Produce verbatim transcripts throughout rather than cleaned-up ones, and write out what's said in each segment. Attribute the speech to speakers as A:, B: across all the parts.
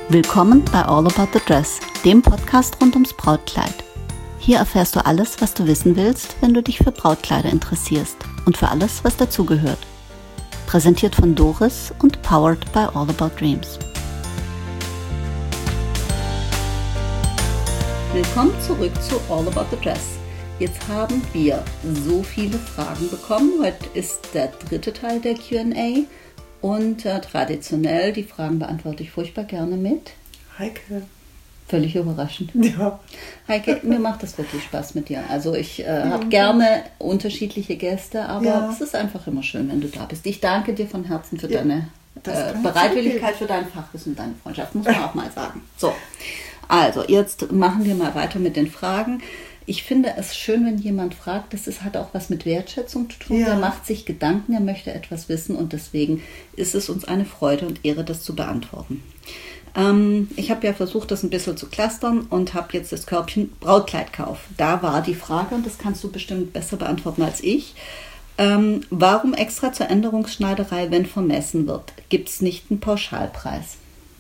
A: Willkommen bei All About the Dress, dem Podcast rund ums Brautkleid. Hier erfährst du alles, was du wissen willst, wenn du dich für Brautkleider interessierst und für alles, was dazugehört. Präsentiert von Doris und powered by All About Dreams. Willkommen zurück zu All About the Dress. Jetzt haben wir so viele Fragen bekommen. Heute ist der dritte Teil der Q and A. Und äh, traditionell, die Fragen beantworte ich furchtbar gerne mit
B: Heike.
A: Völlig überraschend.
B: Ja.
A: Heike, mir macht das wirklich Spaß mit dir. Also ich äh, habe gerne unterschiedliche Gäste, aber ja. Es ist einfach immer schön, wenn du da bist. Ich danke dir von Herzen für ja, deine äh, Bereitwilligkeit, für dein Fachwissen und deine Freundschaft, muss man auch mal sagen. So, also jetzt machen wir mal weiter mit den Fragen. Ich finde es schön, wenn jemand fragt, das ist, hat auch was mit Wertschätzung zu tun. Ja. Er macht sich Gedanken, er möchte etwas wissen und deswegen ist es uns eine Freude und Ehre, das zu beantworten. Ähm, ich habe ja versucht, das ein bisschen zu clustern und habe jetzt das Körbchen Brautkleidkauf. Da war die Frage, und das kannst du bestimmt besser beantworten als ich, ähm, warum extra zur Änderungsschneiderei, wenn vermessen wird? Gibt es nicht einen Pauschalpreis?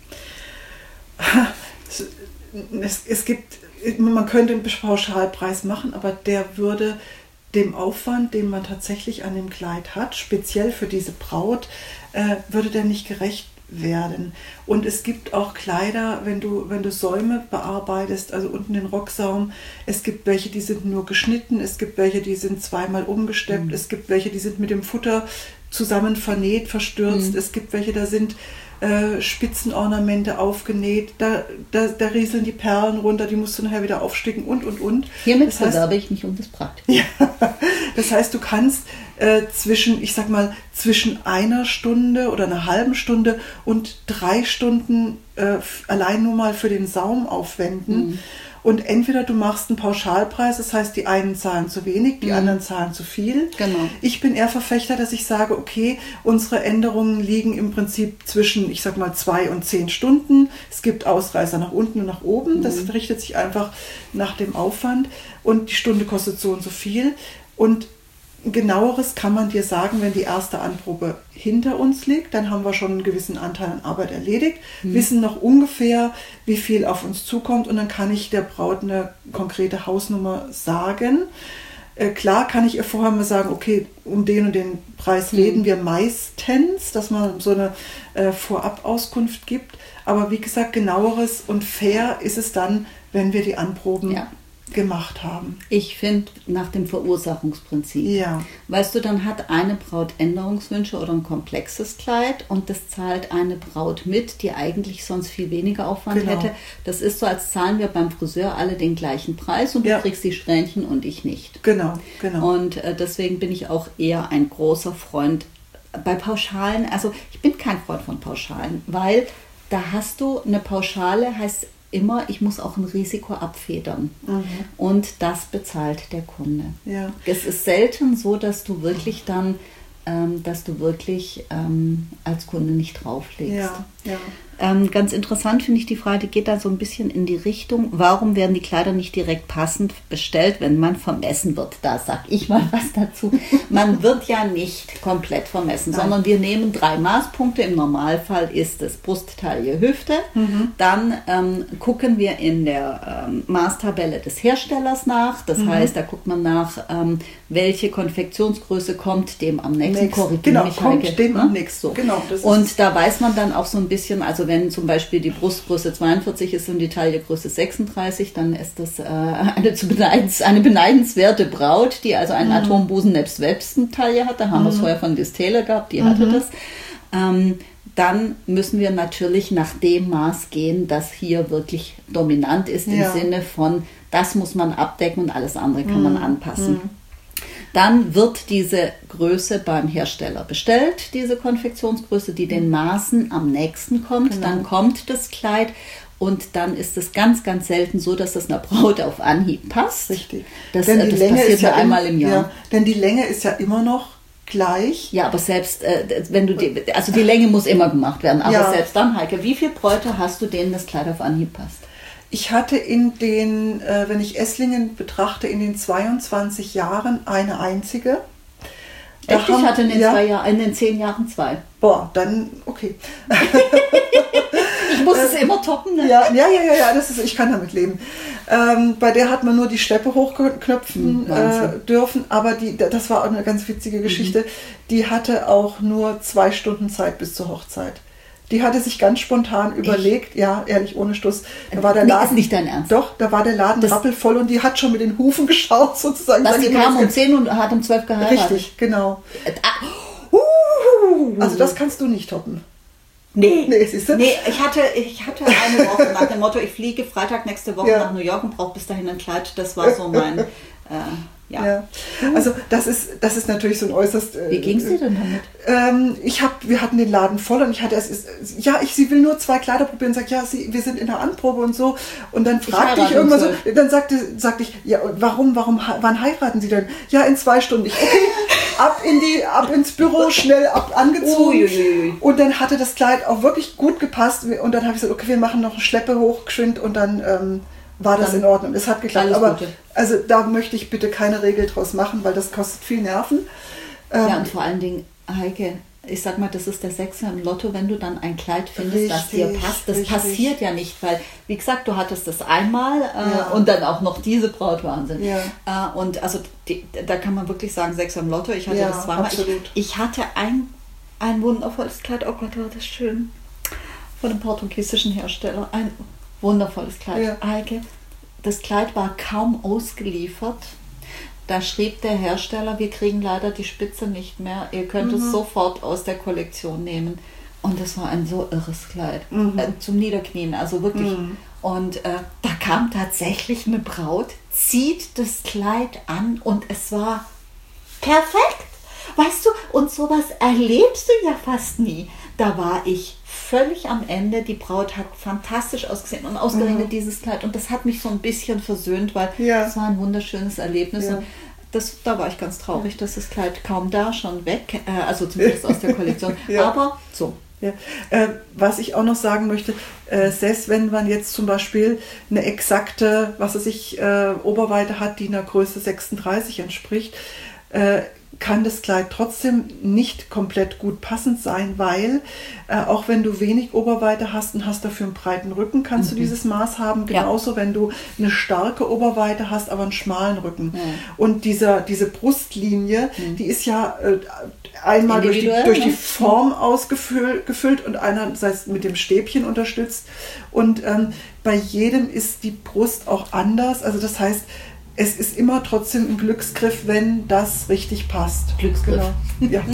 B: Es, es gibt... Man könnte einen Pauschalpreis machen, aber der würde dem Aufwand, den man tatsächlich an dem Kleid hat, speziell für diese Braut, äh, würde der nicht gerecht werden. Und es gibt auch Kleider, wenn du, wenn du Säume bearbeitest, also unten den Rocksaum, es gibt welche, die sind nur geschnitten, es gibt welche, die sind zweimal umgesteppt, mhm. es gibt welche, die sind mit dem Futter zusammen vernäht, verstürzt, mhm. es gibt welche, da sind Äh, Spitzenornamente aufgenäht, da, da, da rieseln die Perlen runter, die musst du nachher wieder aufsticken und, und, und.
A: Hiermit das heißt, bewerbe ich mich um das Praktikum.
B: Ja, das heißt, du kannst äh, zwischen, ich sag mal, zwischen einer Stunde oder einer halben Stunde und drei Stunden äh, allein nur mal für den Saum aufwenden. Mhm. Und entweder du machst einen Pauschalpreis, das heißt, die einen zahlen zu wenig, die mhm. anderen zahlen zu viel.
A: Genau.
B: Ich bin eher Verfechter, dass ich sage, okay, unsere Änderungen liegen im Prinzip zwischen, ich sag mal, zwei und zehn Stunden. Es gibt Ausreißer nach unten und nach oben. Mhm. Das richtet sich einfach nach dem Aufwand. Und die Stunde kostet so und so viel. Und Genaueres kann man dir sagen, wenn die erste Anprobe hinter uns liegt. Dann haben wir schon einen gewissen Anteil an Arbeit erledigt, mhm. wissen noch ungefähr, wie viel auf uns zukommt und dann kann ich der Braut eine konkrete Hausnummer sagen. Äh, klar kann ich ihr vorher mal sagen, okay, um den und den Preis mhm. reden wir meistens, dass man so eine äh, Vorabauskunft gibt. Aber wie gesagt, genaueres und fair ist es dann, wenn wir die Anproben ja. gemacht haben.
A: Ich finde nach dem Verursachungsprinzip.
B: Ja.
A: Weißt du, dann hat eine Braut Änderungswünsche oder ein komplexes Kleid und das zahlt eine Braut mit, die eigentlich sonst viel weniger Aufwand genau. hätte. Das ist so, als zahlen wir beim Friseur alle den gleichen Preis und ja. du kriegst die Strähnchen und ich nicht.
B: Genau, genau.
A: Und äh, deswegen bin ich auch eher ein großer Freund bei Pauschalen. Also ich bin kein Freund von Pauschalen, weil da hast du eine Pauschale, heißt immer, ich muss auch ein Risiko abfedern. Mhm. Und das bezahlt der Kunde.
B: Ja.
A: Es ist selten so, dass du wirklich dann, ähm, dass du wirklich ähm, als Kunde nicht drauflegst.
B: Ja, ja.
A: Ähm, ganz interessant finde ich die Frage, die geht da so ein bisschen in die Richtung, warum werden die Kleider nicht direkt passend bestellt, wenn man vermessen wird? Da sag ich mal was dazu. Man wird ja nicht komplett vermessen, Nein. sondern wir nehmen drei Maßpunkte. Im Normalfall ist es Brust, Taille, Hüfte. Mhm. Dann ähm, gucken wir in der ähm, Maßtabelle des Herstellers nach. Das mhm. heißt, da guckt man nach, ähm, welche Konfektionsgröße kommt dem am nächsten.
B: Korrigieren genau, mich, kommt Heike, dem ne? am nächsten. So. Genau, das
A: und
B: ist
A: da weiß man dann auch so ein bisschen, also wenn zum Beispiel die Brustgröße zweiundvierzig ist und die Taillegröße sechsunddreißig, dann ist das äh, eine, zu beneidens, eine beneidenswerte Braut, die also einen mhm. Atombusen nebst Websten-Taille hat. Da haben mhm. wir es vorher von Distele gehabt, die mhm. hatte das. Ähm, dann müssen wir natürlich nach dem Maß gehen, das hier wirklich dominant ist, im
B: ja.
A: Sinne von, das muss man abdecken und alles andere kann
B: mhm.
A: man anpassen.
B: Mhm.
A: Dann wird diese Größe beim Hersteller bestellt, diese Konfektionsgröße, die den Maßen am nächsten kommt.
B: Genau.
A: Dann kommt das Kleid und dann ist es ganz, ganz selten so, dass das einer Braut auf Anhieb passt.
B: Richtig.
A: Das,
B: denn die
A: das
B: Länge
A: passiert
B: ist ja
A: nur einmal im Jahr.
B: Ja, denn die Länge ist ja immer noch gleich.
A: Ja, aber selbst, äh, wenn du die, also die Länge muss immer gemacht werden. Aber
B: ja.
A: selbst dann, Heike, wie viele Bräute hast du, denen das Kleid auf Anhieb passt?
B: Ich hatte in den, äh, wenn ich Esslingen betrachte, in den zweiundzwanzig Jahren eine einzige.
A: Da Echt? Haben, ich hatte in den, ja, zwei Jahr, in den zehn Jahren zwei.
B: Boah, dann okay.
A: Ich muss es immer toppen. Ne?
B: Ja, ja, ja, ja, ja, das ist, ich kann damit leben. Ähm, bei der hat man nur die Steppe hochknöpfen mhm, äh, dürfen, aber die, das war auch eine ganz witzige Geschichte. Mhm. Die hatte auch nur zwei Stunden Zeit bis zur Hochzeit. Die hatte sich ganz spontan überlegt, Echt? ja, ehrlich, ohne Stuss. Da war der
A: nee,
B: Laden,
A: ist nicht dein Ernst.
B: Doch, da war der Laden das rappelvoll und die hat schon mit den Hufen geschaut, sozusagen.
A: Was, die kam um zehn und hat um zwölf geheiratet?
B: Richtig, genau. Uh, also das kannst du nicht toppen.
A: Nee,
B: nee, siehst du?
A: nee ich, hatte, ich hatte eine Woche nach dem Motto, ich fliege Freitag nächste Woche ja. nach New York und brauche bis dahin ein Kleid. Das war so mein... Äh, Ja.
B: ja. Also das ist, das ist natürlich so ein äußerst... Äh,
A: Wie ging es dir denn damit?
B: Ähm, ich hab, wir hatten den Laden voll und ich hatte es, ja, ich, sie will nur zwei Kleider probieren und sagt, ja, sie, wir sind in der Anprobe und so. Und dann fragte ich, ich irgendwann so, dann sagte, sagte ich, ja, warum, warum, wann heiraten Sie denn? Ja, in zwei Stunden. Ich, okay, ab in die, ab ins Büro, schnell ab angezogen. Uiuiui. Und dann hatte das Kleid auch wirklich gut gepasst und dann habe ich gesagt, okay, wir machen noch eine Schleppe hoch, geschwind und dann... Ähm, war das in Ordnung. Das hat geklappt. Aber Gute. Also da möchte ich bitte keine Regel draus machen, weil das kostet viel Nerven.
A: Ja, ähm, und vor allen Dingen, Heike, ich sag mal, das ist der Sechser im Lotto, wenn du dann ein Kleid findest, richtig, das dir passt. Das richtig. passiert ja nicht, weil, wie gesagt, du hattest das einmal äh, ja. und dann auch noch diese Brautwahnsinn. Ja. Äh, und also die, da kann man wirklich sagen, Sechser im Lotto. Ich hatte ja, das zweimal. Ich, ich hatte ein, ein wundervolles Kleid, oh Gott, war das schön, von einem portugiesischen Hersteller. Ein wundervolles Kleid. Ja. Heike, das Kleid war kaum ausgeliefert. Da schrieb der Hersteller, wir kriegen leider die Spitze nicht mehr. Ihr könnt mhm. es sofort aus der Kollektion nehmen. Und das war ein so irres Kleid. Mhm. Äh, zum Niederknien, also wirklich. Mhm. Und äh, da kam tatsächlich eine Braut, zieht das Kleid an und es war perfekt. Weißt du, und sowas erlebst du ja fast nie. Da war ich völlig am Ende. Die Braut hat fantastisch ausgesehen und ausgerechnet mhm. dieses Kleid. Und das hat mich so ein bisschen versöhnt, weil ja. es war ein wunderschönes Erlebnis. Ja. Und das, da war ich ganz traurig, dass das Kleid kaum da schon weg, äh, also zumindest aus der Kollektion. ja. Aber so.
B: Ja. Äh, was ich auch noch sagen möchte, äh, selbst wenn man jetzt zum Beispiel eine exakte, was weiß ich, äh, Oberweite hat, die einer Größe sechsunddreißig entspricht, äh, kann das Kleid trotzdem nicht komplett gut passend sein, weil äh, auch wenn du wenig Oberweite hast und hast dafür einen breiten Rücken, kannst mhm. du dieses Maß haben. Genauso, ja. wenn du eine starke Oberweite hast, aber einen schmalen Rücken. Mhm. Und dieser, diese Brustlinie, mhm. die ist ja äh, einmal durch die, durch die Form ausgefüllt gefüllt und einerseits mit dem Stäbchen unterstützt. Und ähm, bei jedem ist die Brust auch anders. Also das heißt, es ist immer trotzdem ein Glücksgriff, wenn das richtig passt.
A: Glücksgriff.
B: Genau. Ja.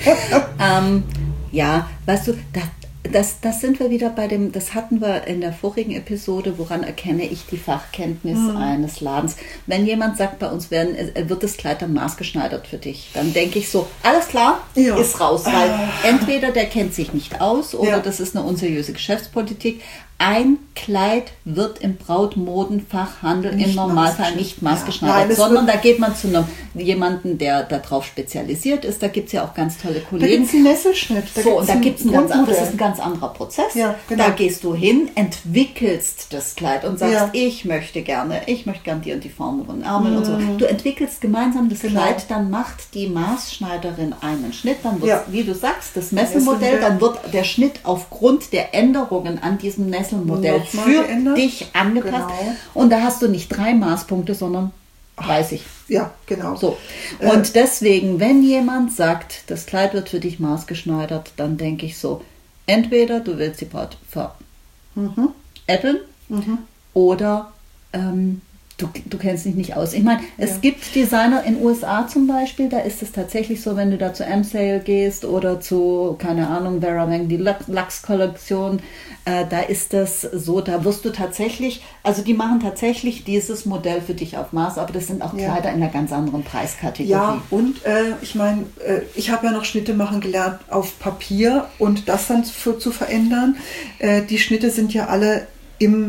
A: ähm, ja, weißt du, das, das, das sind wir wieder bei dem, das hatten wir in der vorigen Episode, woran erkenne ich die Fachkenntnis mhm. eines Ladens. Wenn jemand sagt, bei uns werden, wird das Kleid dann maßgeschneidert für dich, dann denke ich so, alles klar, ja. ist raus. Weil ah. entweder der kennt sich nicht aus oder ja. das ist eine unseriöse Geschäftspolitik. Ein Kleid wird im Brautmodenfachhandel nicht im Normalfall nicht maßgeschneidert, ja. sondern da geht man zu einem jemanden, der darauf spezialisiert ist. Da gibt es ja auch ganz tolle Kollegen. Da
B: gibt es einen Nesselschnitt.
A: Da so, und da gibt's einen ganz, das ist ein ganz anderer Prozess. Ja, genau. Da gehst du hin, entwickelst das Kleid und sagst, ja. ich möchte gerne, ich möchte gerne die und die Form und Ärmel mhm. und so. Du entwickelst gemeinsam das genau. Kleid, dann macht die Maßschneiderin einen Schnitt, dann wird, ja. wie du sagst, das Messelmodell, dann wird der Schnitt aufgrund der Änderungen an diesem Messelmodell Modell für geändert. dich angepasst. Genau. Und da hast du nicht drei Maßpunkte, sondern dreißig.
B: Ja, genau.
A: So. Und äh, deswegen, wenn jemand sagt, das Kleid wird für dich maßgeschneidert, dann denke ich so, entweder du willst die Braut veräppeln mhm. mhm. oder ähm, du, du kennst dich nicht aus. Ich meine, es ja. gibt Designer in den U S A zum Beispiel, da ist es tatsächlich so, wenn du da zu M-Sale gehst oder zu, keine Ahnung, Vera Wang, die Lux-Kollektion, äh, da ist das so, da wirst du tatsächlich, also die machen tatsächlich dieses Modell für dich auf Maß, aber das sind auch Kleider ja. in einer ganz anderen Preiskategorie.
B: Ja, und äh, ich meine, äh, ich habe ja noch Schnitte machen gelernt auf Papier und das dann für, zu verändern. Äh, die Schnitte sind ja alle im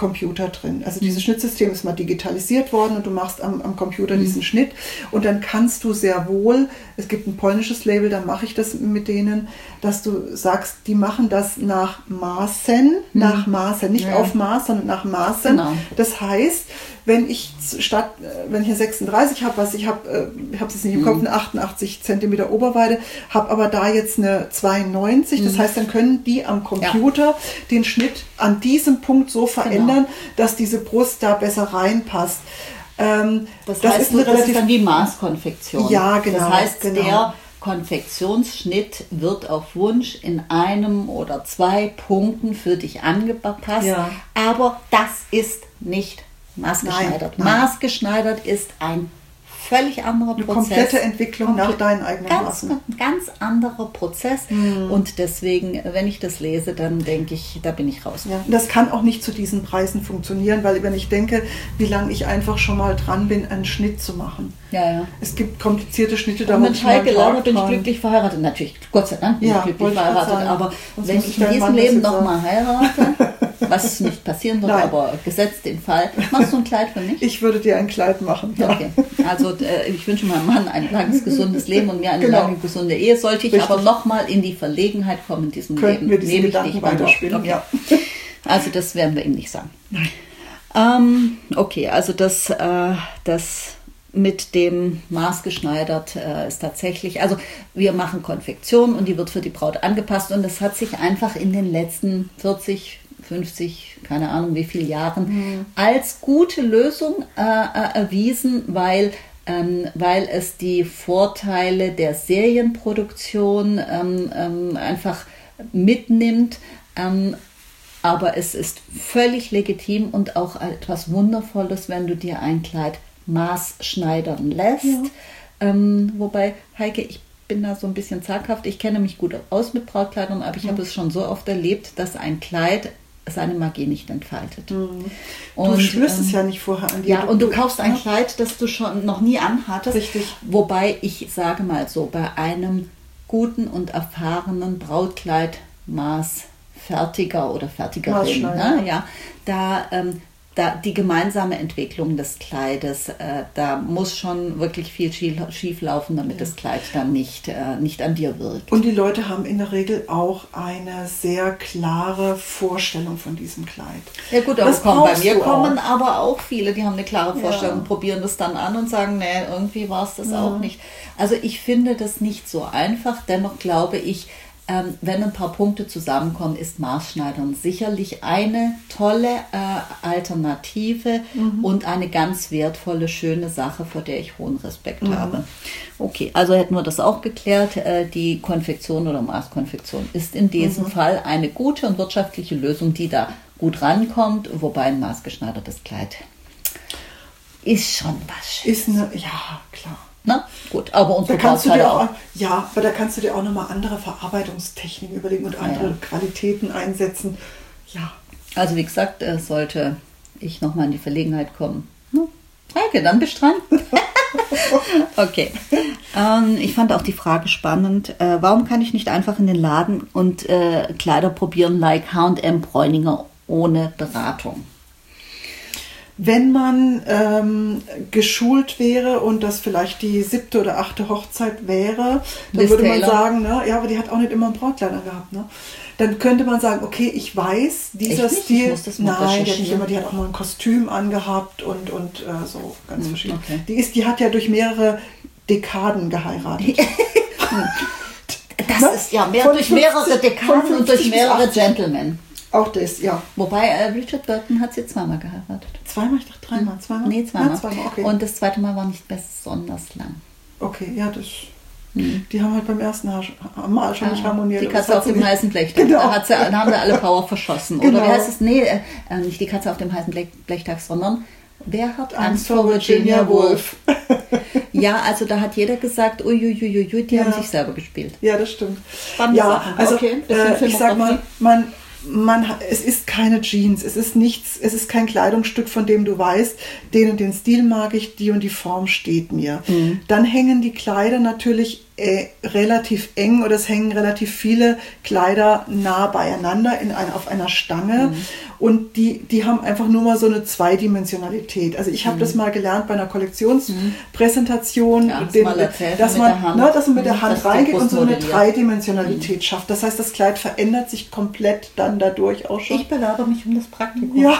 B: Computer drin. Also dieses Schnittsystem ist mal digitalisiert worden und du machst am, am Computer mhm. diesen Schnitt und dann kannst du sehr wohl, es gibt ein polnisches Label, da mache ich das mit denen, dass du sagst, die machen das nach Maßen, mhm. nach Maßen, nicht ja. auf Maß, sondern nach Maßen. Genau. Das heißt, wenn ich statt, wenn ich eine sechsunddreißig habe, was ich habe, ich habe es jetzt nicht im Kopf, eine achtundachtzig Zentimeter Oberweite, habe aber da jetzt eine zweiundneunzig, das heißt, dann können die am Computer ja. den Schnitt an diesem Punkt so verändern, genau. dass diese Brust da besser reinpasst. Ähm,
A: das, das heißt, ist eine das relativ, ist dann wie Maßkonfektion.
B: Ja, genau.
A: Das heißt,
B: genau.
A: der Konfektionsschnitt wird auf Wunsch in einem oder zwei Punkten für dich angepasst, ja. aber das ist nicht maßgeschneidert. Nein, nein. Maßgeschneidert ist ein völlig anderer
B: Eine
A: Prozess.
B: Komplette Entwicklung
A: Komplett,
B: nach deinen eigenen
A: ganz,
B: Maßen.
A: Ganz anderer Prozess mhm. und deswegen, wenn ich das lese, dann denke ich, da bin ich raus.
B: Ja, das kann auch nicht zu diesen Preisen funktionieren, weil wenn ich denke, wie lange ich einfach schon mal dran bin, einen Schnitt zu machen.
A: Ja, ja.
B: Es gibt komplizierte Schnitte, da
A: und mit Heike Lauer bin ich
B: dran.
A: glücklich verheiratet. Natürlich, Gott sei Dank bin
B: ja,
A: ich glücklich verheiratet,
B: ich
A: aber
B: Sonst
A: wenn ich in diesem Leben nochmal heirate, was nicht passieren wird,
B: Nein.
A: aber gesetzt den Fall, machst du ein Kleid für mich?
B: Ich würde dir ein Kleid machen. Ja.
A: Okay, also äh, ich wünsche meinem Mann ein langes, gesundes Leben und mir eine
B: genau.
A: lange, gesunde Ehe. Sollte ich Richtig. aber nochmal in die Verlegenheit kommen in diesem
B: Könnten
A: Leben,
B: wir diese
A: nehme ich
B: Gedanken
A: dich beim Wort.
B: Okay. Ja.
A: Also das werden wir ihm nicht sagen.
B: Nein.
A: Ähm, okay, also das, äh, das mit dem maßgeschneidert äh, ist tatsächlich, also wir machen Konfektion und die wird für die Braut angepasst und das hat sich einfach in den letzten vierzig, fünfzig, keine Ahnung wie viele Jahren mhm. als gute Lösung äh, äh, erwiesen, weil Ähm, weil es die Vorteile der Serienproduktion ähm, ähm, einfach mitnimmt. Ähm, aber es ist völlig legitim und auch etwas Wundervolles, wenn du dir ein Kleid maßschneidern lässt. Ja. Ähm, wobei, Heike, ich bin da so ein bisschen zaghaft. Ich kenne mich gut aus mit Brautkleidern, aber ich ja. habe es schon so oft erlebt, dass ein Kleid seine Magie nicht entfaltet.
B: Mhm.
A: Und,
B: du spürst
A: ähm,
B: es ja nicht vorher an dir.
A: Ja, und du kaufst ein Kleid, das du schon noch nie anhattest.
B: Richtig.
A: Wobei ich sage mal so, bei einem guten und erfahrenen Brautkleid Maßfertiger oder Fertigerin, ne, ja, da, ähm, da die gemeinsame Entwicklung des Kleides, äh, da muss schon wirklich viel schief laufen, damit ja. das Kleid dann nicht, äh, nicht an dir wirkt.
B: Und die Leute haben in der Regel auch eine sehr klare Vorstellung von diesem Kleid.
A: Ja gut, aber kommen, bei mir kommen auch. aber auch viele, die haben eine klare Vorstellung, ja. probieren das dann an und sagen, nee, irgendwie war es das ja. auch nicht. Also ich finde das nicht so einfach, dennoch glaube ich, Ähm, wenn ein paar Punkte zusammenkommen, ist Maßschneidern sicherlich eine tolle äh, Alternative mhm. und eine ganz wertvolle, schöne Sache, vor der ich hohen Respekt mhm. habe. Okay, also hätten wir das auch geklärt. Äh, die Konfektion oder Maßkonfektion ist in diesem mhm. Fall eine gute und wirtschaftliche Lösung, die da gut rankommt, wobei ein maßgeschneidertes Kleid ist schon was Schönes.
B: Ist eine, ja, klar.
A: Na, gut, aber unsere
B: da kannst du dir auch,
A: auch.
B: Ja, aber da kannst du dir auch nochmal andere Verarbeitungstechniken überlegen und andere ja. Qualitäten einsetzen. Ja.
A: Also wie gesagt, äh, sollte ich nochmal in die Verlegenheit kommen. Hm? Okay, dann bist du dran. Okay. Ähm, ich fand auch die Frage spannend. Äh, warum kann ich nicht einfach in den Laden und äh, Kleider probieren, like H und M Bräuninger, ohne Beratung?
B: Wenn man ähm, geschult wäre und das vielleicht die siebte oder achte Hochzeit wäre, dann
A: Liz
B: würde man
A: Taylor.
B: sagen, ne, ja, aber die hat auch nicht immer einen Brautkleider gehabt. Ne? Dann könnte man sagen, okay, ich weiß, dieser
A: Echt nicht?
B: Stil,
A: Ich muss das mal
B: nein, die hat, nicht
A: recherchieren.
B: immer, die hat auch mal ein Kostüm angehabt und, und äh, so ganz
A: Hm,
B: verschieden.
A: okay.
B: Die, ist, die hat ja durch mehrere Dekaden geheiratet.
A: Das
B: Ne?
A: ist ja mehr
B: Von
A: durch
B: fünfzig
A: mehrere Dekaden und durch
B: bis
A: mehrere
B: achtzig.
A: Gentlemen.
B: Auch das, ja.
A: Wobei äh, Richard Burton hat sie zweimal geheiratet.
B: Zweimal? Ich dachte dreimal. Zweimal?
A: Nee, zweimal.
B: Ja, zweimal, okay.
A: Und das zweite Mal war nicht besonders lang.
B: Okay, ja, das...
A: Hm.
B: Die haben halt beim ersten Mal schon nicht harmoniert.
A: Die Katze auf dem
B: nicht...
A: heißen Blechtag.
B: Genau.
A: Da, hat sie, da haben sie alle Power verschossen.
B: Genau.
A: Oder wie heißt es? Nee, äh, nicht die Katze auf dem heißen Blech, Blechtag, sondern wer hat Angst vor
B: Virginia,
A: Virginia
B: Woolf?
A: Ja, also da hat jeder gesagt, uiuiuiui, die
B: Ja.
A: haben sich selber gespielt.
B: Ja, das stimmt.
A: Spannende
B: ja,
A: Sachen.
B: also
A: Okay,
B: äh, ich sag mal, man, man, es ist keine Jeans, es ist nichts, es ist kein Kleidungsstück, von dem du weißt, den und den Stil mag ich, die und die Form steht mir.
A: Mhm.
B: Dann hängen die Kleider natürlich äh, relativ eng oder es hängen relativ viele Kleider nah beieinander in ein, auf einer Stange. Mhm. und die, die haben einfach nur mal so eine Zweidimensionalität. Also ich habe mhm. das mal gelernt bei einer Kollektionspräsentation,
A: ja,
B: den,
A: erzählt,
B: dass, man, ne, dass man mit der Hand reingeht und so eine
A: modelliert.
B: Dreidimensionalität
A: mhm.
B: schafft. Das heißt, das Kleid verändert sich komplett dann dadurch auch schon.
A: Ich bewerbe mich um das Praktikum.
B: Ja.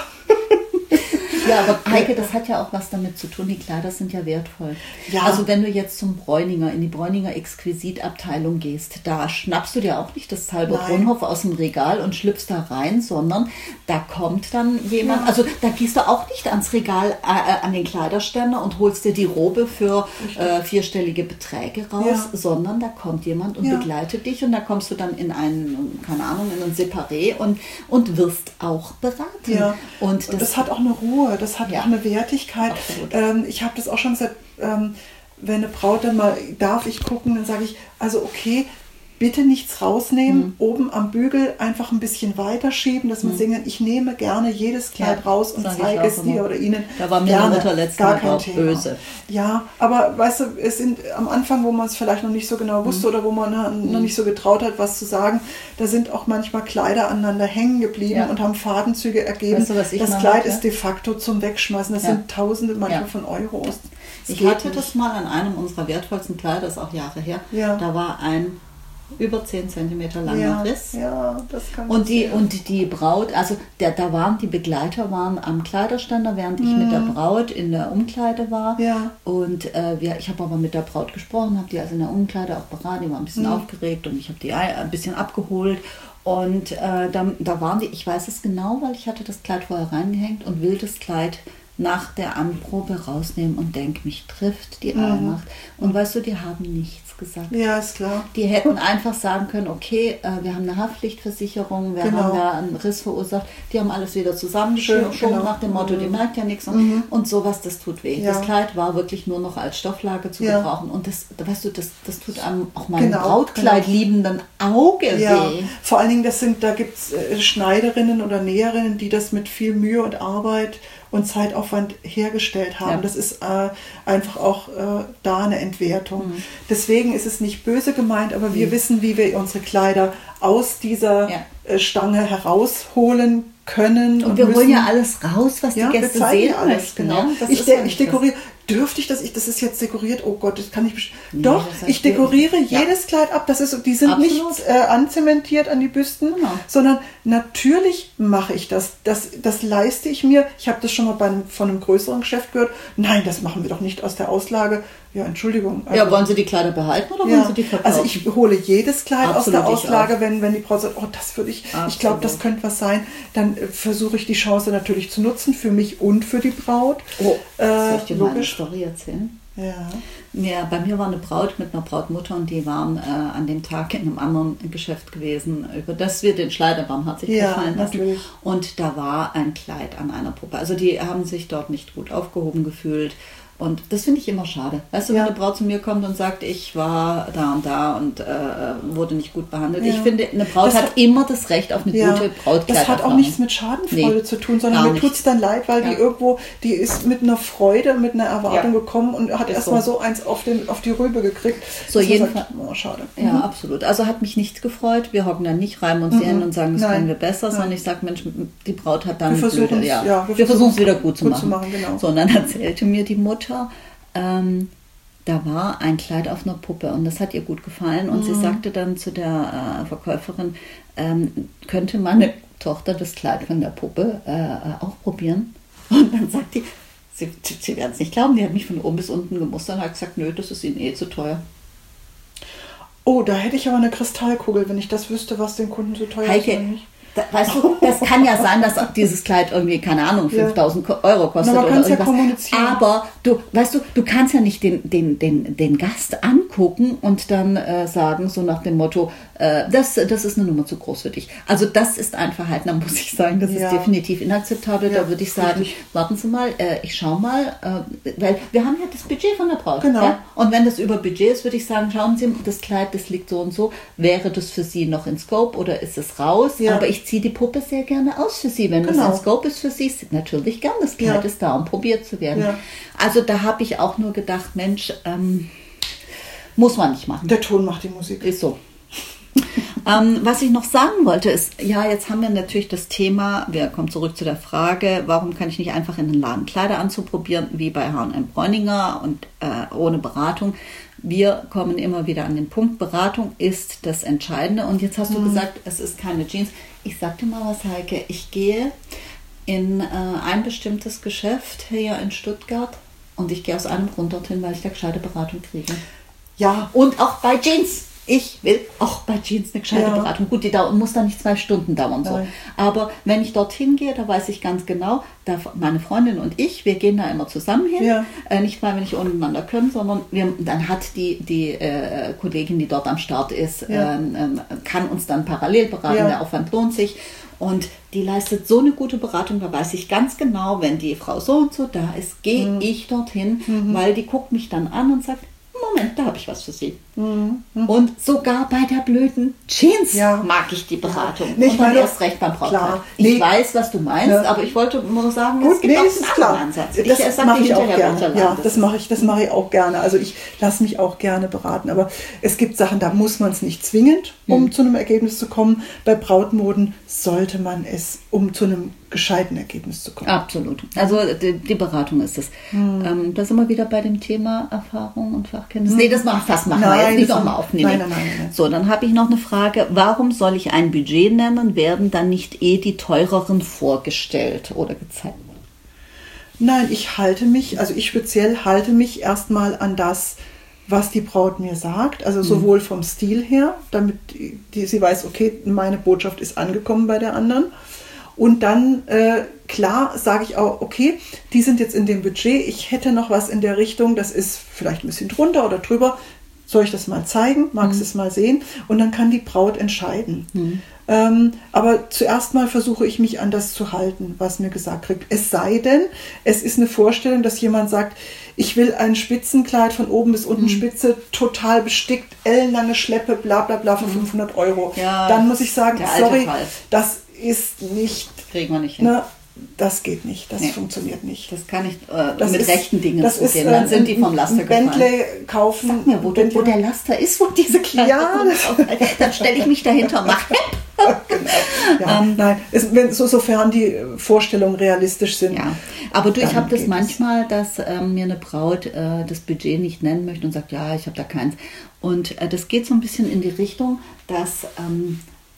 A: Ja, aber Heike, das hat ja auch was damit zu tun, die Kleider sind ja wertvoll. Ja. Also wenn du jetzt zum Bräuninger, in die Bräuninger Exquisitabteilung gehst, da schnappst du dir auch nicht das halbe Kronhof aus dem Regal und schlüpfst da rein, sondern da kommt dann jemand, ja. also da gehst du auch nicht ans Regal, äh, an den Kleiderständer und holst dir die Robe für äh, vierstellige Beträge raus, ja. sondern da kommt jemand und ja. begleitet dich und da kommst du dann in einen, keine Ahnung, in ein Separé und, und wirst auch beraten.
B: Ja.
A: Und, das,
B: und das hat auch eine Ruhe. Das hat ja. auch eine Wertigkeit. Ähm, ich habe das auch schon gesagt, ähm, wenn eine Braut dann mal, darf ich gucken, dann sage ich, also okay, bitte nichts rausnehmen, mhm. oben am Bügel einfach ein bisschen weiterschieben, dass man mhm. singen, ich nehme gerne jedes Kleid ja, raus und zeige es dir oder ihnen.
A: Da war mir
B: gerne,
A: die Mutter letztes Mal auch böse.
B: Ja, aber weißt du, es sind am Anfang, wo man es vielleicht noch nicht so genau wusste mhm. oder wo man mhm. noch nicht so getraut hat, was zu sagen, da sind auch manchmal Kleider aneinander hängen geblieben ja. und haben Fadenzüge ergeben. Weißt du, was ich das Kleid hatte? Ist de facto zum Wegschmeißen. Das ja. sind Tausende manchmal ja. von Euros.
A: Ja. Ich hatte nicht. das mal an einem unserer wertvollsten Kleider, das ist auch Jahre her,
B: ja.
A: da war ein über zehn Zentimeter langer
B: ja,
A: Riss.
B: Ja, das kann
A: und die sehen. Und die Braut, also der, da waren die Begleiter waren am Kleiderständer, während ich mm. mit der Braut in der Umkleide war.
B: Ja.
A: Und äh, wir, ich habe aber mit der Braut gesprochen, habe die also in der Umkleide auch beraten, die war ein bisschen mm. aufgeregt und ich habe die ein bisschen abgeholt. Und äh, da, da waren die, ich weiß es genau, weil ich hatte das Kleid vorher reingehängt und will das Kleid nach der Anprobe rausnehmen und denke, mich trifft die Allmacht. Mhm. Und weißt du, die haben nichts gesagt.
B: Ja, ist klar.
A: Die hätten einfach sagen können, okay, äh, wir haben eine Haftpflichtversicherung, wir
B: genau.
A: haben da einen Riss verursacht. Die haben alles wieder zusammengeschoben genau. nach dem Motto, die merkt ja nichts. Und,
B: mhm.
A: und sowas, das tut weh. Ja. Das Kleid war wirklich nur noch als Stofflage zu
B: ja.
A: gebrauchen. Und das, weißt du, das, das tut einem auch meinem
B: genau.
A: Brautkleid genau. liebenden Auge
B: ja.
A: weh.
B: Vor allen Dingen, das sind, da gibt es äh, Schneiderinnen oder Näherinnen, die das mit viel Mühe und Arbeit und Zeitaufwand hergestellt haben. Ja. Das ist äh, einfach auch äh, da eine Entwertung. Mhm. Deswegen ist es nicht böse gemeint, aber wir mhm. wissen, wie wir unsere Kleider aus dieser ja. äh, Stange herausholen können.
A: Und, und wir müssen, holen ja alles raus, was
B: ja,
A: die Gäste
B: wir
A: sehen
B: alles,
A: möchten.
B: Genau.
A: Ja,
B: ich de- ich dekoriere. Dürfte ich das? Ich, das ist jetzt dekoriert. Oh Gott, das kann ich bestimmt. Nee, Doch, das heißt ich dekoriere ja. jedes Kleid ab. Das ist, die sind Absolut. nicht äh, anzementiert an die Büsten, genau. sondern natürlich mache ich das. das. Das leiste ich mir. Ich habe das schon mal bei einem, von einem größeren Geschäft gehört. Nein, das machen wir doch nicht aus der Auslage. Ja, Entschuldigung.
A: Also, ja, wollen Sie die Kleider behalten oder
B: ja,
A: wollen Sie die verkaufen?
B: Also ich hole jedes Kleid
A: Absolut,
B: aus der Auslage, wenn, wenn die Braut sagt, oh, das würde ich,
A: Absolut.
B: ich glaube, das könnte was sein. Dann äh, versuche ich die Chance natürlich zu nutzen, für mich und für die Braut.
A: Oh,
B: äh,
A: soll ich dir mal eine Story erzählen?
B: Ja.
A: Ja, bei mir war eine Braut mit einer Brautmutter und die waren äh, an dem Tag in einem anderen Geschäft gewesen, über das wir den Schleiderbaum hat sich
B: ja,
A: gefallen lassen.
B: Natürlich.
A: Und da war ein Kleid an einer Puppe. Also die haben sich dort nicht gut aufgehoben gefühlt. Und das finde ich immer schade. Weißt du,
B: ja.
A: wenn eine Braut zu mir kommt und sagt, ich war da und da und äh, wurde nicht gut behandelt.
B: Ja.
A: Ich finde, eine Braut das hat, hat immer das Recht auf eine
B: ja.
A: gute Brautkleid.
B: Das hat auch nichts mit Schadenfreude nee, zu tun, sondern mir tut es dann leid, weil ja. die irgendwo, die ist mit einer Freude, mit einer Erwartung ja. gekommen und hat erstmal so. so eins auf, den, auf die Rübe gekriegt.
A: So jedenfalls.
B: Oh, schade.
A: Ja,
B: mhm.
A: absolut. Also hat mich nichts gefreut. Wir hocken dann nicht rein und sehen mhm. und sagen, das
B: Nein.
A: können wir besser,
B: Nein.
A: sondern ich sage, Mensch, die Braut hat dann
B: wir
A: eine blöde, ja.
B: ja,
A: wir, wir versuchen es wieder gut zu
B: gut
A: machen.
B: Zu machen genau.
A: So, und dann erzählte mir die Mutter, Ähm, da war ein Kleid auf einer Puppe und das hat ihr gut gefallen und mhm. sie sagte dann zu der äh, Verkäuferin, ähm, könnte meine Tochter das Kleid von der Puppe äh, auch probieren? Und dann sagt die, sie, sie werden es nicht glauben, die hat mich von oben bis unten gemustert und hat gesagt, nö, das ist ihnen eh zu teuer.
B: Oh, da hätte ich aber eine Kristallkugel, wenn ich das wüsste, was den Kunden so teuer
A: Heike,
B: ist oder nicht.
A: Da, weißt du, das kann ja sein, dass dieses Kleid irgendwie, keine Ahnung, fünftausend ja. Euro kostet.
B: Na, man
A: oder
B: ja kommunizieren.
A: Aber du, weißt du, du kannst ja nicht den, den, den, den Gast angucken und dann äh, sagen, so nach dem Motto, äh, das, das ist eine Nummer zu groß für dich. Also das ist ein Verhalten, da muss ich sagen, das
B: ja.
A: ist definitiv inakzeptabel.
B: Ja,
A: da würde ich sagen,
B: richtig.
A: warten Sie mal, äh, ich schau mal, äh, weil wir haben ja das Budget von der Braut.
B: Genau.
A: Ja? Und wenn das über Budget ist, würde ich sagen, schauen Sie, das Kleid, das liegt so und so, wäre das für Sie noch in Scope oder ist es raus?
B: Ja.
A: Aber ich ziehe die Puppe sehr gerne aus für Sie. Wenn
B: genau.
A: das ein Scope ist für Sie, ist natürlich gern, das Kleid
B: ja.
A: ist da, um probiert zu werden.
B: Ja.
A: Also da habe ich auch nur gedacht, Mensch, ähm, muss man nicht machen.
B: Der Ton macht die Musik.
A: Ist so. Ähm, was ich noch sagen wollte ist, ja, jetzt haben wir natürlich das Thema, wir kommen zurück zu der Frage, warum kann ich nicht einfach in den Laden Kleider anzuprobieren, wie bei H und M Bräuninger und äh, ohne Beratung. Wir kommen immer wieder an den Punkt, Beratung ist das Entscheidende. Und jetzt hast mhm. du gesagt, es ist keine Jeans. Ich sag dir mal was, Heike, ich gehe in äh, ein bestimmtes Geschäft hier in Stuttgart und ich gehe aus einem Grund dorthin, weil ich da gescheite Beratung kriege. Ja. Und auch bei Jeans. Ich will auch bei Jeans eine gescheite ja. Beratung. Gut, die dauert, muss da nicht zwei Stunden dauern. So. Aber wenn ich dorthin gehe, da weiß ich ganz genau, da meine Freundin und ich, wir gehen da immer zusammen hin. Ja. Äh, nicht, weil wir nicht untereinander können, sondern wir, dann hat die, die äh, Kollegin, die dort am Start ist, ja. ähm, kann uns dann parallel beraten. Ja. Der Aufwand lohnt sich. Und die leistet so eine gute Beratung, da weiß ich ganz genau, wenn die Frau so und so da ist, gehe mhm. ich dorthin, mhm. weil die guckt mich dann an und sagt, Moment, da habe ich was für Sie. Mhm. Und sogar bei der blöden Jeans ja. mag ich die Beratung. Ja. Nee, ich und meine, erst recht beim Brautkleid. Ich nee. weiß, was du meinst, ja. aber ich wollte nur sagen, Gut, es gibt nee, auch einen anderen Ansatz.
B: Das ich, mache ich auch gerne. Ja, das mache ich, das mache ich auch gerne. Also ich lasse mich auch gerne beraten. Aber es gibt Sachen, da muss man es nicht zwingend, um mhm. zu einem Ergebnis zu kommen. Bei Brautmoden sollte man es, um zu einem gescheiten Ergebnis zu kommen.
A: Absolut. Also die, die Beratung ist es. Hm. Ähm, da sind wir wieder bei dem Thema Erfahrung und Fachkenntnis. Hm. Nee, das machen, fast machen nein, wir jetzt nicht nochmal aufnehmen. Nein, nein, nein, nein. So, dann habe ich noch eine Frage. Warum soll ich ein Budget nennen? Werden dann nicht eh die teureren vorgestellt oder gezeigt?
B: Nein, ich halte mich, also ich speziell halte mich erstmal an das, was die Braut mir sagt. Also sowohl hm. vom Stil her, damit die, die, sie weiß, okay, meine Botschaft ist angekommen bei der anderen. Und dann, äh, klar, sage ich auch, okay, die sind jetzt in dem Budget, ich hätte noch was in der Richtung, das ist vielleicht ein bisschen drunter oder drüber, soll ich das mal zeigen, magst du mhm. es mal sehen? Und dann kann die Braut entscheiden. Mhm. Ähm, aber zuerst mal versuche ich mich an das zu halten, was mir gesagt wird. Es sei denn, es ist eine Vorstellung, dass jemand sagt, ich will ein Spitzenkleid von oben bis unten mhm. Spitze, total bestickt, ellenlange Schleppe, bla bla bla für mhm. fünfhundert Euro. Ja, dann muss ich sagen, sorry, Fall. das ist nicht,
A: kriegen wir nicht hin.
B: Ne, das geht nicht, das nee. funktioniert nicht.
A: Das kann nicht äh, das mit ist, rechten Dingen
B: das
A: zugehen,
B: ist,
A: dann sind die vom Laster gefallen.
B: Bentley kaufen.
A: Sag mir, wo, Bentley, wo der Laster ist, wo diese Kleider ja, dann stelle ich mich dahinter, mach
B: genau. ja, ähm, Nein, es, wenn, so, sofern die Vorstellungen realistisch sind.
A: Ja, aber du, ich habe das manchmal, dass ähm, mir eine Braut äh, das Budget nicht nennen möchte und sagt, ja, ich habe da keins. Und äh, das geht so ein bisschen in die Richtung, dass ähm,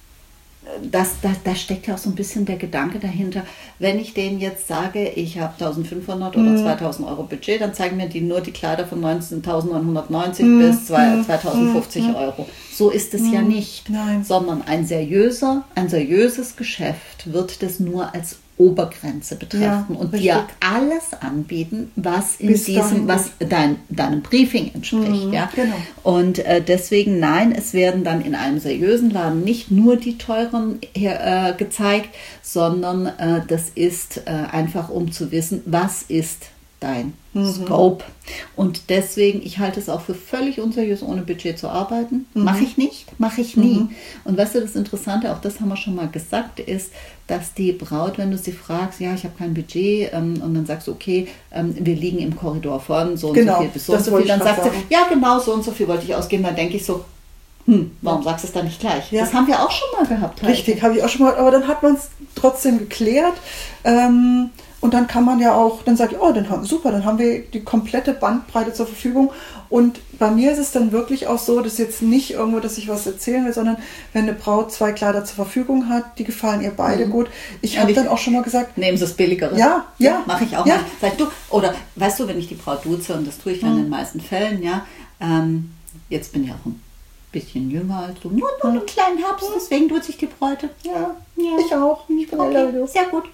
A: Das, da, da steckt ja auch so ein bisschen der Gedanke dahinter, wenn ich denen jetzt sage, ich habe eintausendfünfhundert oder mm. zweitausend Euro Budget, dann zeigen mir die nur die Kleider von neunzehntausendneunhundertneunzig mm. bis zweitausendfünfzig mm. Euro. So ist es mm. ja nicht,
B: Nein.
A: sondern ein seriöser, ein seriöses Geschäft wird das nur als Obergrenze betrachten ja, und richtig. dir alles anbieten, was in Bis diesem, was dein, deinem Briefing entspricht. Mhm, ja?
B: Genau.
A: Und äh, deswegen, nein, es werden dann in einem seriösen Laden nicht nur die teuren her, äh, gezeigt, sondern äh, das ist äh, einfach, um zu wissen, was ist dein mhm. Scope. Und deswegen, ich halte es auch für völlig unseriös, ohne Budget zu arbeiten. Mhm. Mache ich nicht, mache ich nie. Mhm. Und weißt du, das Interessante, auch das haben wir schon mal gesagt, ist, dass die Braut, wenn du sie fragst, ja, ich habe kein Budget, ähm, und dann sagst du, okay, ähm, wir liegen im Korridor von so und
B: genau,
A: so viel bis so und so viel, dann sagt sie, ja, genau, so und so viel wollte ich ausgeben. Dann denke ich so, hm, warum sagst du es dann nicht gleich? Ja. Das haben wir auch schon mal gehabt.
B: Richtig, habe ich auch schon mal, aber dann hat man es trotzdem geklärt. Ähm, Und dann kann man ja auch, dann sage ich, oh, dann haben, super, dann haben wir die komplette Bandbreite zur Verfügung. Und bei mir ist es dann wirklich auch so, dass jetzt nicht irgendwo, dass ich was erzählen will, sondern wenn eine Braut zwei Kleider zur Verfügung hat, die gefallen ihr beide mhm. gut. Ich habe dann auch schon mal gesagt,
A: nehmen Sie das Billigere.
B: Ja, ja. ja
A: mache ich auch
B: ja.
A: mal. Sag du, oder weißt du, wenn ich die Braut duze, und das tue ich dann mhm. in den meisten Fällen, ja, ähm, jetzt bin ich auch ein bisschen jünger als du, nur, nur einen kleinen Herbst, deswegen tut sich die Bräute.
B: Ja, ja, ich auch. Ich bin
A: okay, sehr gut.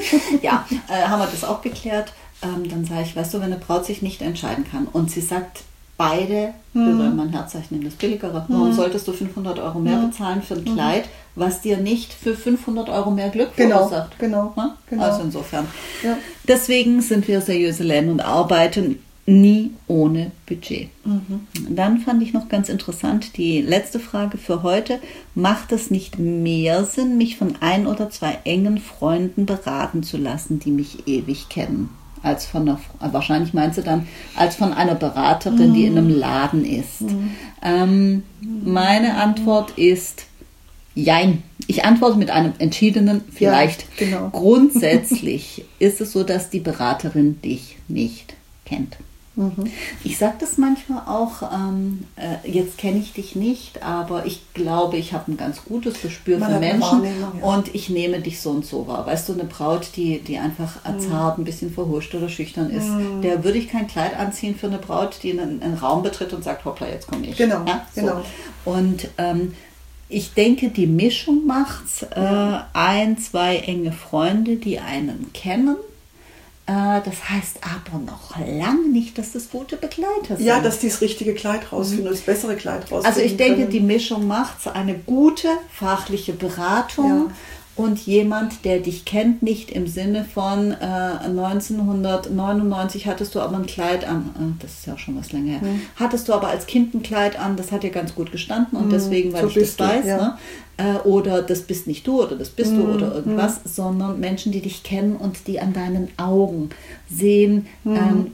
A: ja, äh, haben wir das auch geklärt. Ähm, dann sage ich, weißt du, wenn eine Braut sich nicht entscheiden kann und sie sagt, beide, wir
B: hm.
A: sollen mal ein Herzzeichen nehmen, das Billigere. Hm. Warum solltest du fünfhundert Euro mehr hm. bezahlen für ein Kleid, was dir nicht für fünfhundert Euro mehr Glück verursacht?
B: Genau, genau, genau.
A: Also insofern.
B: Ja.
A: Deswegen sind wir seriöse Läden und arbeiten nie ohne Budget. Mhm. Dann fand ich noch ganz interessant die letzte Frage für heute. Macht es nicht mehr Sinn, mich von ein oder zwei engen Freunden beraten zu lassen, die mich ewig kennen? Als von einer, wahrscheinlich meinst du dann, als von einer Beraterin, mhm. die in einem Laden ist. Mhm. Ähm, meine Antwort ist Jein. Ich antworte mit einem entschiedenen vielleicht.
B: Ja, genau.
A: Grundsätzlich ist es so, dass die Beraterin dich nicht kennt.
B: Mhm.
A: Ich sage das manchmal auch, ähm, äh, jetzt kenne ich dich nicht, aber ich glaube, ich habe ein ganz gutes Gespür
B: Man
A: für
B: hat eine
A: Menschen
B: Wahrnehmung, ja.
A: und ich nehme dich so und so wahr. Weißt du, eine Braut, die, die einfach
B: Mhm.
A: zart, ein bisschen verhuscht oder schüchtern ist,
B: Mhm.
A: der würde ich kein Kleid anziehen für eine Braut, die einen, einen Raum betritt und sagt, hoppla, jetzt komme ich.
B: Genau,
A: ja, so.
B: genau.
A: Und ähm, ich denke, die Mischung macht's.
B: Ja.
A: Äh, ein, zwei enge Freunde, die einen kennen. Äh, das heißt aber noch lange nicht, dass das gute Begleiter sind.
B: Ja, dass die das richtige Kleid rausfinden, mhm. das bessere Kleid rausfinden.
A: Also ich denke,
B: können.
A: die Mischung macht's. Eine gute fachliche Beratung.
B: Ja.
A: Und jemand, der dich kennt, nicht im Sinne von äh, neunzehnhundertneunundneunzig hattest du aber ein Kleid an, äh, das ist ja auch schon was länger her, mhm. hattest du aber als Kind ein Kleid an, das hat dir ganz gut gestanden und mhm. deswegen, weil so ich das du, weiß, ja. ne? äh, oder das bist nicht du oder das bist mhm. du oder irgendwas, mhm. sondern Menschen, die dich kennen und die an deinen Augen sehen, mhm. ähm,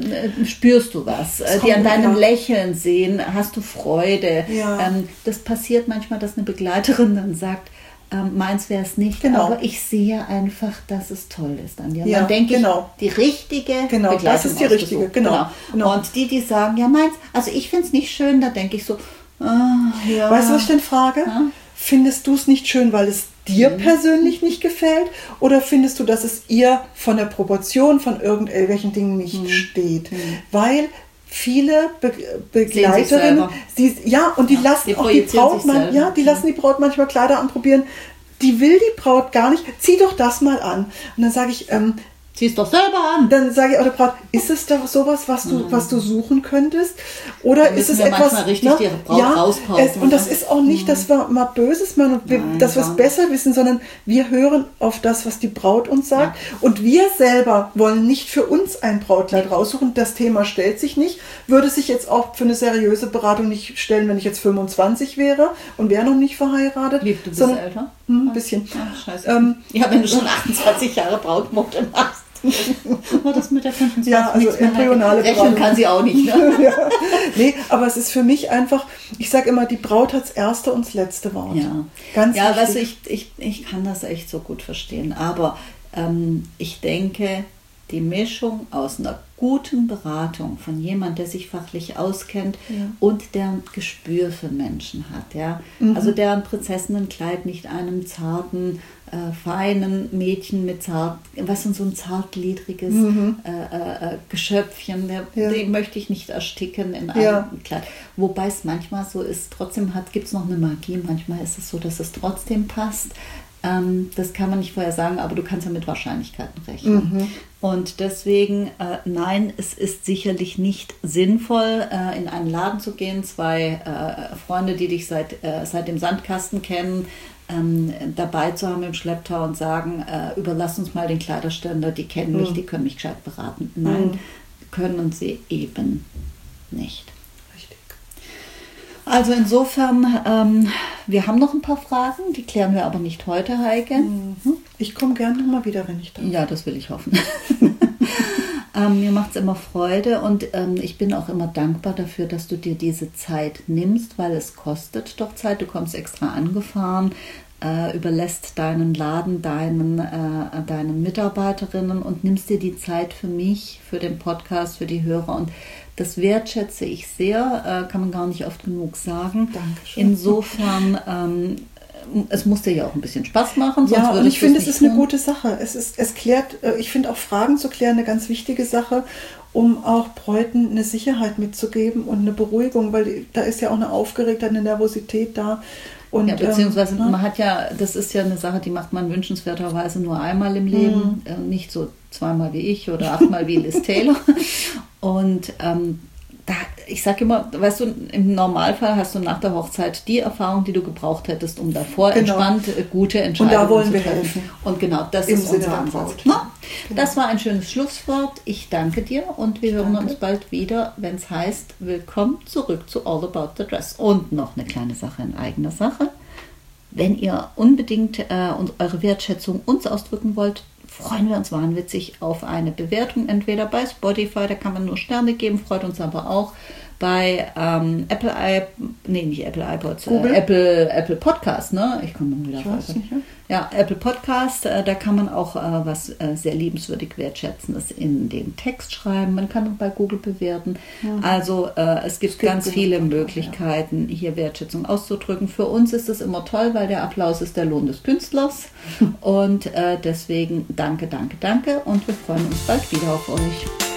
A: spürst du was, das die an deinem ja. Lächeln sehen, hast du Freude. Ja. Ähm, das passiert manchmal, dass eine Begleiterin dann sagt, Ähm, meins wäre es nicht,
B: genau.
A: aber ich sehe einfach, dass es toll ist an dir. Und
B: ja,
A: dann denke
B: genau.
A: ich, die richtige
B: genau,
A: Begleitung
B: das ist die richtige, genau.
A: genau.
B: genau.
A: Und die, die sagen, ja meins, also ich finde es nicht schön, da denke ich so, ah, ja.
B: Weißt du, was ich denn frage? Ja? Findest du es nicht schön, weil es dir mhm. persönlich nicht gefällt? Oder findest du, dass es ihr von der Proportion von irgendwelchen Dingen nicht mhm. steht? Mhm. Weil viele Be Begleiterinnen, die, ja, und die ja, lassen die auch die Braut, man, ja, die lassen die Braut manchmal Kleider anprobieren. Die will die Braut gar nicht. Zieh doch das mal an. Und dann sage ich, ähm,
A: zieh es doch selber an.
B: Dann sage ich auch der Braut, ist es doch sowas, was du, mhm. was du suchen könntest? Oder ist es etwas,
A: richtig
B: ne?
A: die Braut
B: ja, es, und das ist auch nicht, mhm. dass wir mal Böses machen und wir, Nein, dass wir es besser wissen, sondern wir hören auf das, was die Braut uns sagt. Ja. Und wir selber wollen nicht für uns ein Brautkleid raussuchen. Das Thema stellt sich nicht. Würde sich jetzt auch für eine seriöse Beratung nicht stellen, wenn ich jetzt fünfundzwanzig wäre und wäre noch nicht verheiratet.
A: Lieb, du bist
B: sondern,
A: älter?
B: Ein bisschen.
A: Ach, scheiße. Ähm, ja, wenn du schon achtundzwanzig Jahre Brautmode machst. War das mit der fünfundzwanzig?
B: Ja, also embryonale
A: Rechnen kann sie auch nicht. Ne?
B: ja. Nee, aber es ist für mich einfach, ich sage immer, die Braut hat das erste und das letzte Wort.
A: Ja,
B: Ganz
A: ja,
B: wichtig.
A: weißt du, ich, ich, ich kann das echt so gut verstehen. Aber ähm, ich denke, die Mischung aus einer guten Beratung von jemand, der sich fachlich auskennt ja. und der ein Gespür für Menschen hat. Ja? Mhm. Also der ein Prinzessinnenkleid nicht einem zarten, äh, feinen Mädchen mit zart, was sind so ein zartgliedriges mhm. äh, äh, Geschöpfchen, der, ja. den möchte ich nicht ersticken in einem
B: ja.
A: Kleid. Wobei es manchmal so ist, trotzdem gibt es noch eine Magie, manchmal ist es so, dass es trotzdem passt. Ähm, das kann man nicht vorher sagen, aber du kannst ja mit Wahrscheinlichkeiten rechnen. Mhm. Und deswegen, äh, nein, es ist sicherlich nicht sinnvoll, äh, in einen Laden zu gehen, zwei äh, Freunde, die dich seit, äh, seit dem Sandkasten kennen, ähm, dabei zu haben im Schlepptau und sagen, äh, überlass uns mal den Kleiderständer, die kennen mhm. mich, die können mich gescheit beraten. Nein, mhm. können sie eben nicht. Also insofern, ähm, wir haben noch ein paar Fragen, die klären wir aber nicht heute, Heike.
B: Mhm. Ich komme gerne nochmal wieder, wenn ich da bin.
A: Ja, das will ich hoffen. ähm, mir macht es immer Freude und ähm, ich bin auch immer dankbar dafür, dass du dir diese Zeit nimmst, weil es kostet doch Zeit. Du kommst extra angefahren, äh, überlässt deinen Laden deinen, äh, deinen Mitarbeiterinnen und nimmst dir die Zeit für mich, für den Podcast, für die Hörer und das wertschätze ich sehr, äh, kann man gar nicht oft genug sagen.
B: Dankeschön.
A: Insofern, ähm, es muss dir ja auch ein bisschen Spaß machen. Sonst
B: ja, und ich finde, es ist
A: tun.
B: eine gute Sache. Es ist, es klärt, äh, ich finde auch Fragen zu klären eine ganz wichtige Sache, um auch Bräuten eine Sicherheit mitzugeben und eine Beruhigung, weil da ist ja auch eine Aufgeregtheit, eine Nervosität da. Und,
A: ja, beziehungsweise
B: ähm,
A: man hat ja, das ist ja eine Sache, die macht man wünschenswerterweise nur einmal im Leben, mhm. äh, nicht so zweimal wie ich oder achtmal wie Liz Taylor. Und ähm, da, ich sage immer, weißt du, im Normalfall hast du nach der Hochzeit die Erfahrung, die du gebraucht hättest, um davor genau. entspannt äh, gute Entscheidungen zu treffen.
B: Und da wollen wir helfen.
A: Und genau, das
B: Im
A: ist
B: Sinne
A: unser Ansatz.
B: Genau.
A: Das war ein schönes Schlusswort. Ich danke dir und wir hören danke. uns bald wieder, wenn es heißt, willkommen zurück zu All About the Dress. Und noch eine kleine Sache in eigener Sache. Wenn ihr unbedingt äh, eure Wertschätzung uns ausdrücken wollt, freuen wir uns wahnwitzig auf eine Bewertung, entweder bei Spotify, da kann man nur Sterne geben, freut uns aber auch, bei ähm, Apple i, nee, nicht Apple iPods, äh, Apple, Apple Podcast, ne? Ich komme mal wieder raus. Ja, Apple Podcast, äh, da kann man auch äh, was äh, sehr liebenswürdig Wertschätzendes in den Text schreiben. Man kann auch bei Google bewerten. Ja. Also äh, es gibt es ganz gibt viele Möglichkeiten, ja. hier Wertschätzung auszudrücken. Für uns ist es immer toll, weil der Applaus ist der Lohn des Künstlers. Und äh, deswegen danke, danke, danke und wir freuen uns bald wieder auf euch.